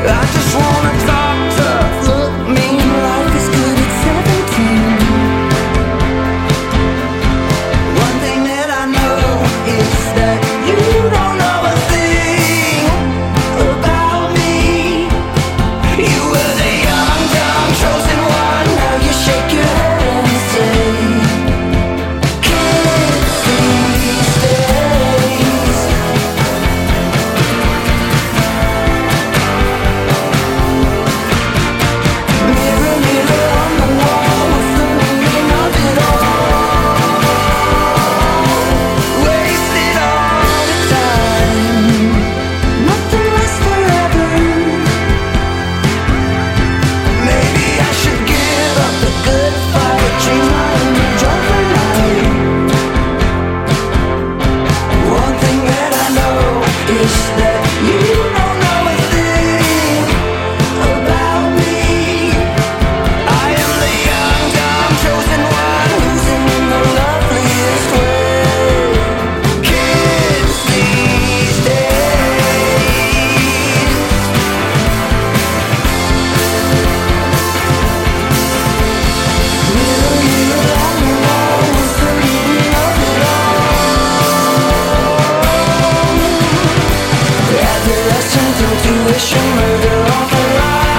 I just wanna talk tough, look mean. Life is good at 17. One thing that I know is that you don't know a thing about me. You were the young, dumb, chosen one. Now you shake your head and say, kids these days. Mirror, mirror on the wall, what's the meaning of it all? Wasted all the time. Nothing lasts forever. Maybe I should give up the good fight, change my image overnight. One thing that I know is that you don't know a thing about me. I am the young, dumb, chosen one, losing in the loveliest way. Kids these days. Mirror, mirror on the wall, what's the meaning of it all? Adolescent intuition, murder on the rise.